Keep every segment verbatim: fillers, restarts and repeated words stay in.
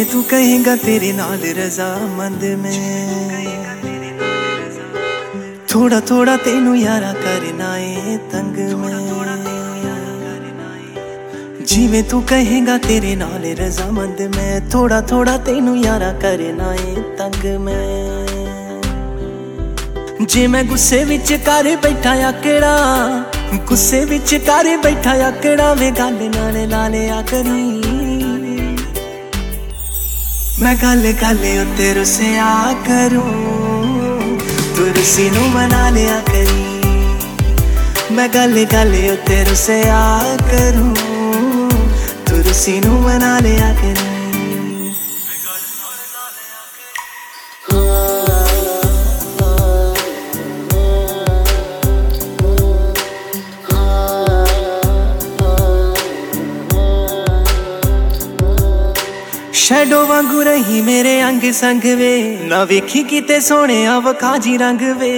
तू कहेगा तेरे नाल रजामंद में, थोड़ा थोड़ा तेनू यारा करना है तंग में। जिवें तू कहेगा तेरे नाल रजामंद में, थोड़ा थोड़ा तेनू यारा करना है तंग में। जे मैं गुस्से विच कर बैठा आकड़ा, गुस्से विच कर बैठा आकड़ा वे गल नाल ला लिया करी। मैं गल गल उत्ते रुसिया करूं, तू रुसी नू मना लिया करी। मैं गल गल उत्ते रुसिया करूं, तू रुसी नू मना लिया करी। शैडो वांगू रही मेरे अंग संग वे, ना वेखी किते सोने वखाजी रंग वे।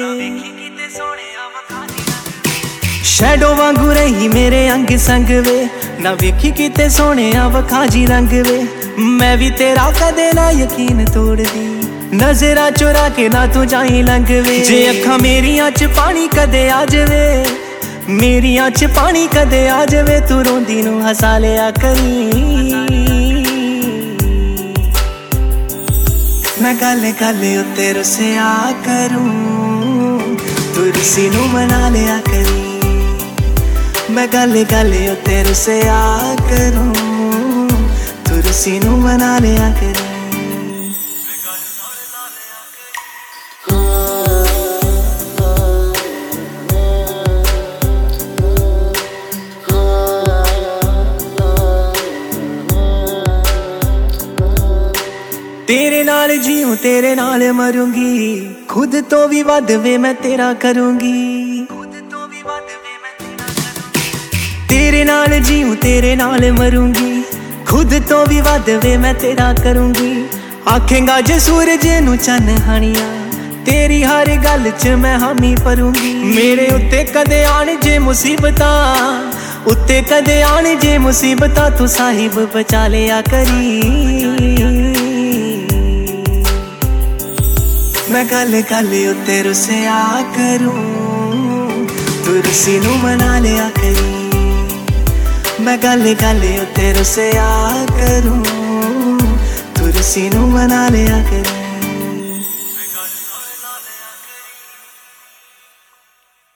शैडो वांगू रही मेरे अंग संग वे, ना वेखी किते सोने वखाजी रंग वे। मैं भी तेरा कदे ना यकीन तोड़ दी, नजरा चुरा के ना तू जाई लंघ वे। जे अखां मेरियां च पानी कदे आ जावे, मेरियां च पानी कदे आ जावे, तू रोंदी नू हसा लिया करी। मैं गल गल उत्ते रुसिया करूं, तू रुसी नू मना लिया करी। मैं गल गल उत्ते रुसिया करूं, तू रुसी नू मना लिया करी। तेरे नाल जीऊं तेरे नाल मरूंगी, खुद तो भी वध वे मैं तेरा करूंगी। तेरे नाल जीऊं तेरे नाल मरूंगी, खुद तो भी वध वे मैं तेरा करूंगी। आखेंगा जे सूरज नू चन्न हानिया, तेरी हर गल च मैं हामी भरूंगी। मेरे उत्ते कदे आन जे मुसीबतां, उत्ते कदे आन जे मुसीबतां, तू साहिब बचा लिया करी। मैं गल गल उत्ते रुसिया करूं, तू रुसी नू मना लिया करी। मैं गल गल उत्ते रुसिया करूं, तू रुसी नू मना लिया करी।